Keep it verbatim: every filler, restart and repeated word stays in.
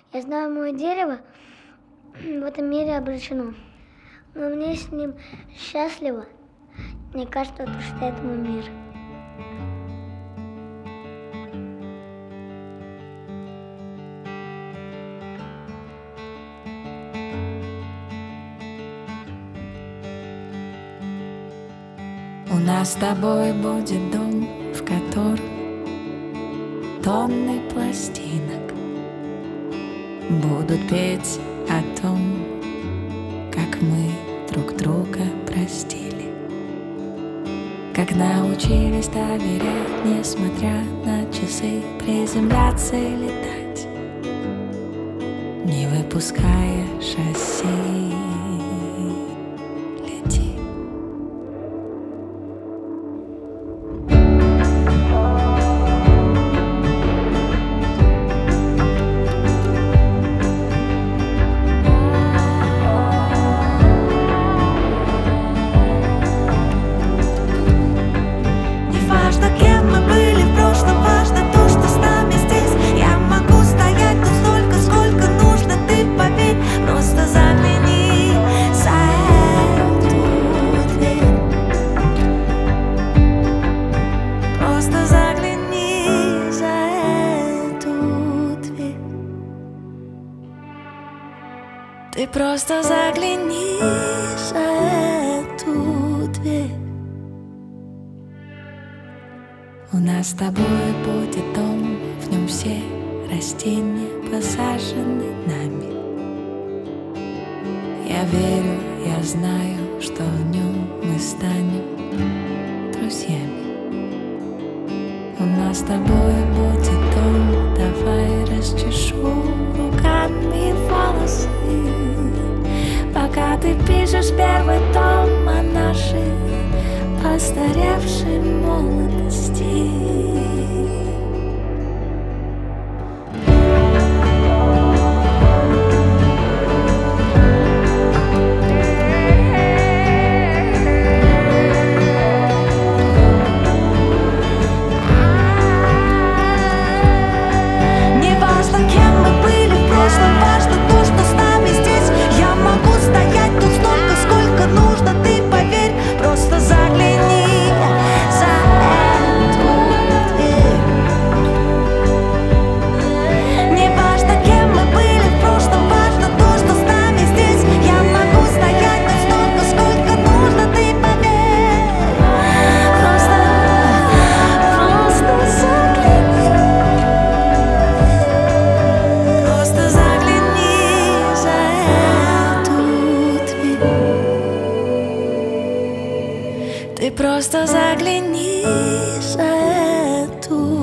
Я знаю, мое дерево в этом мире обречено, но мне с ним счастливо. Мне кажется, что этому мир. У нас с тобой будет дом, в котором тонны пластинок будут петь о том, как мы друг друга простили, как научились доверять, несмотря на часы, приземляться и летать, не выпуская шасси. Лети. Ты просто загляни за эту дверь. У нас с тобой будет дом, в нем все растения посажены нами. Я верю, я знаю, что в нем мы станем друзьями. У нас с тобой будет дом, давай расчешу руками волосы, пока ты пишешь первый том о нашей постаревшей молодости. Ты просто загляни за эту